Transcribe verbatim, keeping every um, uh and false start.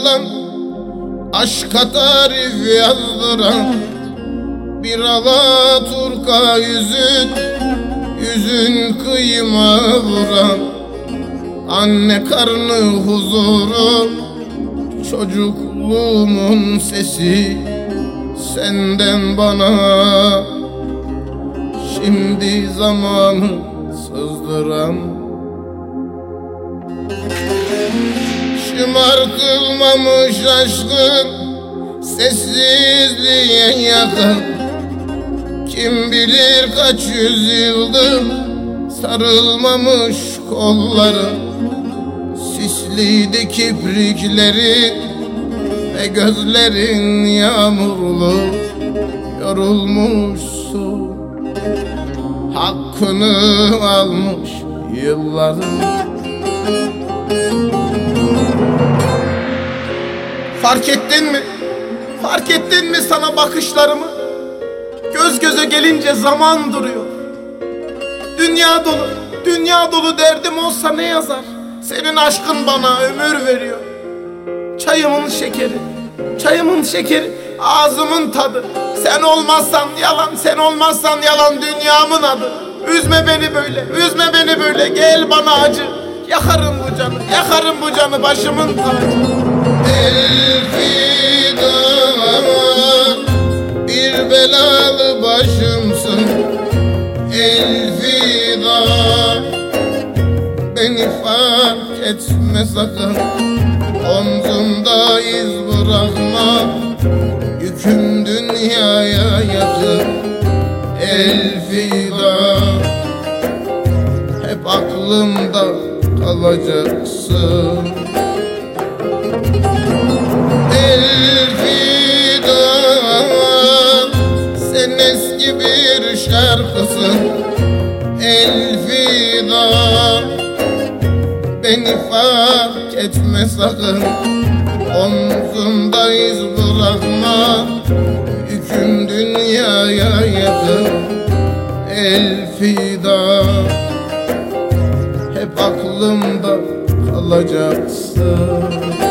yalan, aşka tarif yazdıran bir Alaturka yüzün, yüzün kıyıma vuran. Anne karnı huzuru, çocukluğumun sesi senden bana. Şimdi zamanı sızdıran, şımartılmamış aşkın sessizliğe yakın. Kim bilir kaç yüzyıldır sarılmamış kolların, sisliydi kipriklerin ve gözlerin yağmurlu. Yorulmuşsun, hakkını almış yılların. Fark ettin mi? Fark ettin mi sana bakışlarımı? Göz göze gelince zaman duruyor. Dünya dolu, dünya dolu derdim olsa ne yazar? Senin aşkın bana ömür veriyor. Çayımın şekeri, çayımın şekeri, ağzımın tadı. Sen olmazsan yalan, sen olmazsan yalan dünyamın adı. Üzme beni böyle, üzme beni böyle, gel bana acı. Yakarım bu canı, yakarım bu canı, başımın tacı. Elfida, bir belalı başımsın. Elfida, beni fark etme sakın. Omzumda iz bırakma, yüküm dünyaya yakın. Elfida, hep aklımda kalacaksın. Elfida, sen eski bir şarkısın. Elfida, beni fark etme sakın. Omzumda iz bırakma, yüküm dünyaya yakın. Elfida, hep aklımda kalacaksın.